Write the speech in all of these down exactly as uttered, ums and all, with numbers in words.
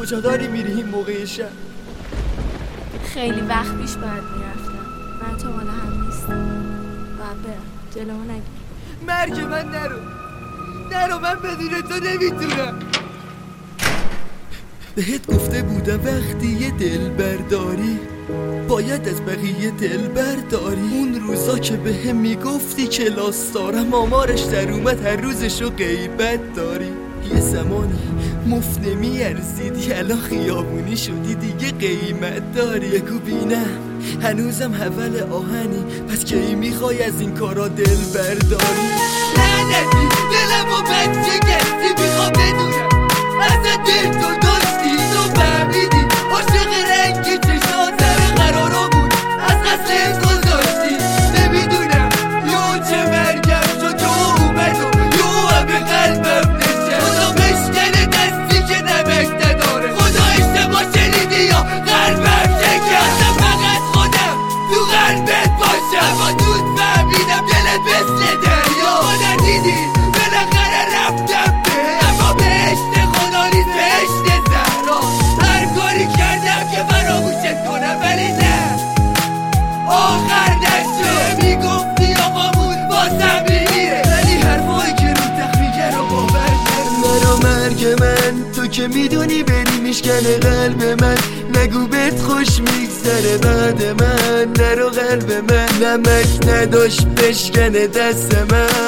کجا داری میری این موقع شب؟ خیلی وقت پیش باید میرفتم. من تو مال هم نیستم. باید برم. جلومو نگیر. مرگ من نرو نرو، من بدون تو نمیتونم. بهت گفته بودم وقتی یه دل برداری باید از بقیه دل برداری. اون روزا که به هم میگفتی کلاس دارم آمارش در اومد هر روزشو غیبت داری. یه زمانی مفت نمیارزیدی الان خیابونی شدی دیگه قیمت داری. بگو بینم هنوزم حول آهنی، پس کی میخوای از این کارا دل برداری؟ لعنتی دلمو بچه گستی، میخوام بدونم ازت دل تو داشتی تو فهمیدی عاشق رنگی چشات سر قرارا بود از قصد گذاشتی. نمیدونم یو چه مرگم شد یو اومد و یو هم به قلبم نشد. خدا بشکنه دستی که نمک نداره، خدا اشتباه شنیدی یا قلبم شکست. فقط خودم تو قلبت باشم، اما دود فهمیدم دلت مثل دریا. خدا دیدی بالاخره رفتم به اما بهشت خدا نیست بهشت زهرا. هر کاری کردم که فراموشت کنم ولی نه آخر نشد. میگفتی آقامون واسم میره ولی حرفایی که رو تخت میگه رو باور نرو. مرگ من تو که میدونی بری میشکنه قلب من. نگو بهت خوش میگذره بعد من. نرو قلب من نمک نداشت بشکنه دست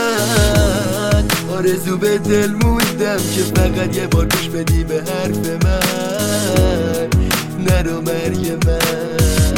من. آرزو به دل موندم که فقط یه بار گوش بدی به حرف من. نرو مرگ من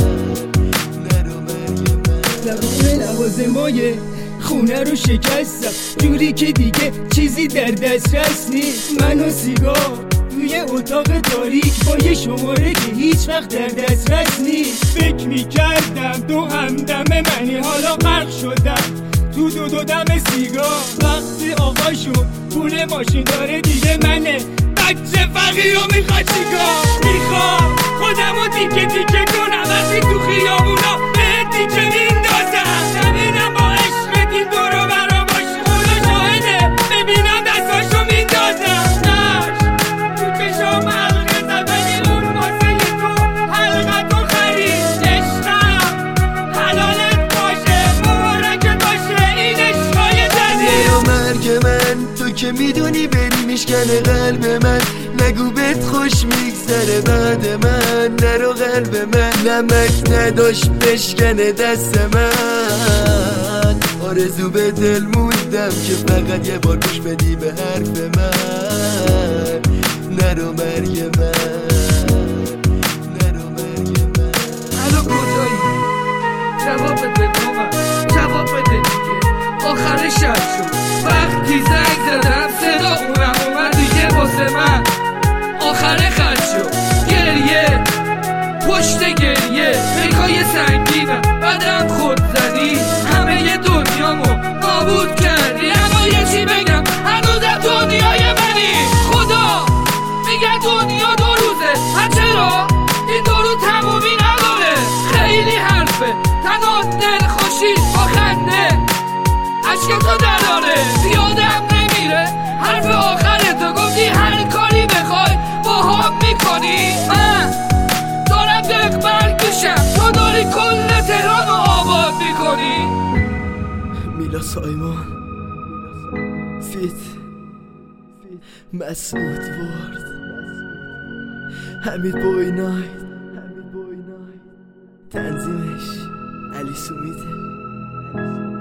نرو مرگ من. لبونه لوازمای خونه رو شکستم جوری که دیگه چیزی در دسترس نیست. من و سیگار توی اتاق تاریک با یه شماره که هیچ وقت در دسترس نیست. فکر میکردم تو همدم منی، حالا غرق شدم تو دو دو دم سیگار. وقتی آقا شد پول ماشین داره دیگه منه بچه فقیر رو میخواد چیکار؟ میخوام خودمو تیکه تیکه کنم وقتی تو خیابونا به تیکه میندازم. نبینم با عشق دین دورو برا باشه، خدا شاهده ببینم دستاشو میندازم. نش تو چشام حلقه زبنی اون واسه تو حلقتو خرید. عشقم حلالت باشه مبارکت باشه این عشقای جدید. نرو مرگ من تو که میدونی بری میشکنه قلب من. نگو بهت خوش میگذره بعد من. نرو قلب من نمک نداشت بشکنه دست من. آرزو به دل موندم که فقط یه بار گوش بدی به حرف من. نرو مرگ من نرو مرگ من. الان کجایی؟ جواب بده بابا جواب بده دیگه. آخر شب شد وقتی زنگ زدم صدا اونم اومد دیگه واسه من آخر خط شد. گریه پشت گریه پیکای سنگینم بعدم خود زدی همه ی دنیامو نابود کردی. اما یه چی بگم هنوزم دنیای منی. خدا میگه دنیا دو روزه ها چرا این دو روز تمومی نداره. خیلی حرفه تنها دل خوشی با خنده عشقتو دراره. زیادم نمیره حرف آخره تو گفتی هر کاری بخوای با هم میکنی. من دارم دق برکشم تو داری کل تهران رو آباد میکنی. میلا سایمان فیت مسعود ورد حمید بوی نایت تنظیمش علی سومیده.